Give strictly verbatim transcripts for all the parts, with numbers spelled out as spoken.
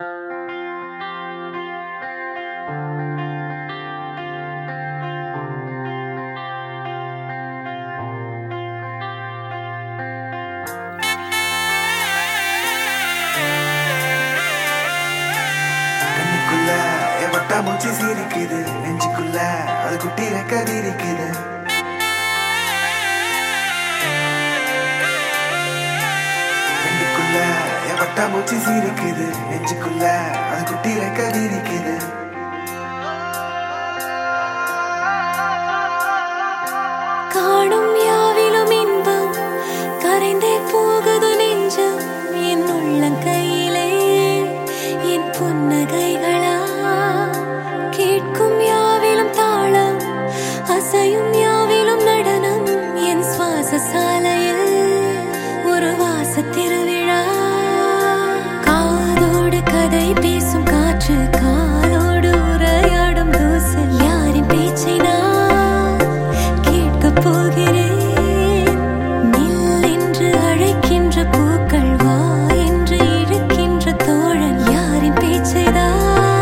மூச்சு சீரிக்குது நெஞ்சுக்குள்ள அது குட்டி ரெக்கதி இருக்குது. கண்ணுக்குள்ள எவட்டா மூச்சு சீரிக்குது நெஞ்சுக்குள்ள அது குட்டி ரெக்கதி இருக்குது. காணும் யாவிலும் இன்பம் கரைந்தே போகுது நெஞ்சம் என் உள்ளங்கையிலே என் புன்னகைகளா. கேட்கும் யாவிலும் தாளம் அசையும் யாவிலும் நடனம் என் சுவாச சாலையில் ஒரு வாச திருவிழா. காதோடு கதை பேசும் காற்று காலோடு உரையாடும் தூசு யாரின் பேச்சை நான் கேட்கப் போகிறேன். நில் என்று அழைக்கின்ற பூக்கள் வா என்று இழுக்கின்ற தோழன் யாரின் பேச்சை தான்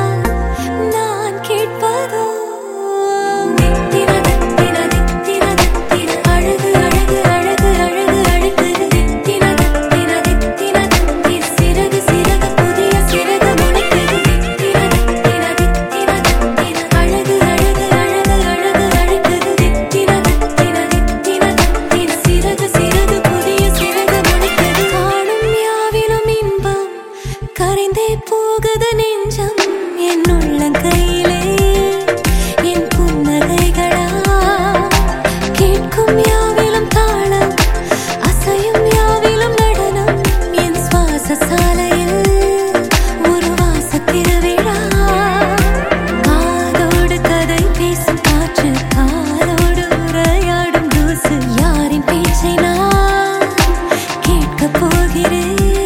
போகுது நெஞ்சம் என் உள்ளங்கையிலே என் புன்னகைகளா. கேட்கும் யாவிலும் தாளம் அசையும் யாவிலும் நடனம் என் சுவாச சாலையில் ஒரு வாச திருவிழா. காதோடு கதை பேசும் காற்று காலோடு உரையாடும் தூசு யாரின் பேச்சை நான் கேட்கப் போகிறேன்.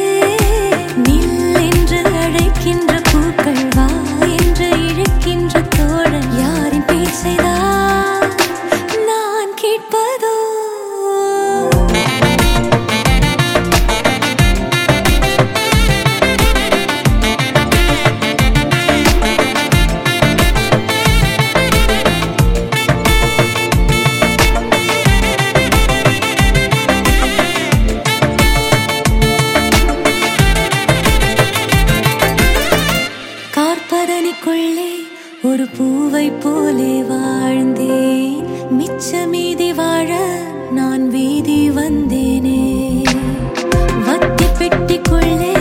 கார்பதனிக்குள்ளே ஒரு பூவை போலே வாழ்ந்தேன். மிச்ச மீதி வாழ நான் வீதி வந்தேனே. வத்தி பெட்டிக்குள்ளே